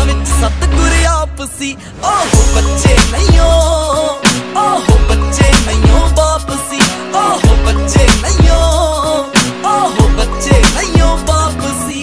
विच सतगुर आप सी। ओहो बच्चे नहीं ओ ओहो बच्चे नहीं ओ बाप सी। ओहो बच्चे नहीं ओ ओहो बच्चे नहीं ओ बाप सी।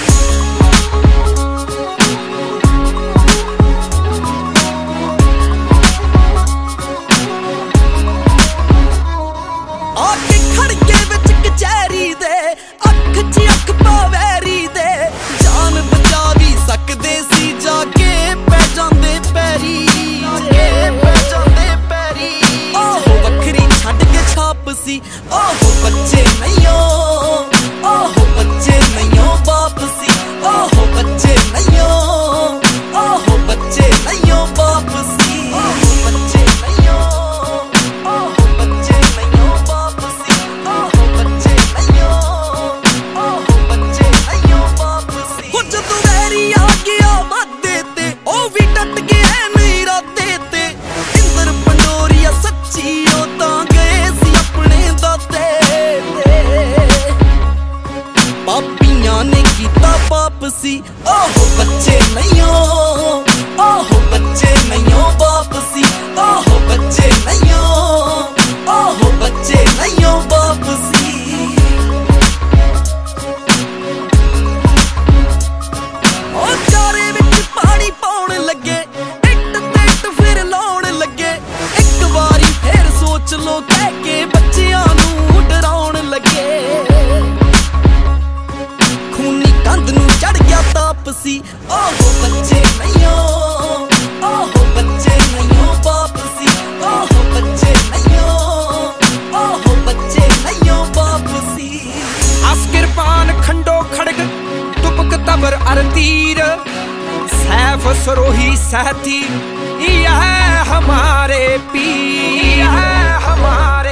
आके खड़के विच कचहरी दे अख च अख पावैरी दे जान बचा भी सकदे सी जाके पै जांदे पैरी पै जांदे पैरी। ओहो वखरी छड्ड के छाप सी। ओहो बच्चे नहीं ओहो बच्चे नहीं ओ बाप सी। ओहो बच्चे नहीं ओहो बच्चे नहीं ओ बाप सी। ओहो बच्चे नहीं ओहो बच्चे नहीं ओ बाप सी। ओहो बच्चे नहीं ओहो बच्चे नहीं ओ बाप सी। हो जदों वैरी आ गया वादे ते ओ भी टट गया नहीं इरादे ते इंदर पंडोरिया सच्ची ओ तां गए सी अपने दाते पापियां ने कीता पाप सी। ओहो बच्चे नहीं ओहो बच्चे नहीं ओ बाप सी। ओहो बच्चे नहीं ओहो बच्चे नहीं ओ बाप सी। ओ चारे विच पानी पाउण लगे इट ते इट फिर लाउण लगे एक वारी फिर सोच लो कह के बच्चियां नूं डराउण लगे खूनी कंध नूं चढ़ गया ताप सी। ओहो बच्चे नहीं ओहो बच्चे नहीं ओ बाप सी। ओहो बच्चे नहीं ओहो बच्चे नहीं ओ बाप सी। अस्किरपान खंडो खड़ग तुपक तबर अर तीर सैफ सरोही सहती ये है हमारे पीर, ये है हमारे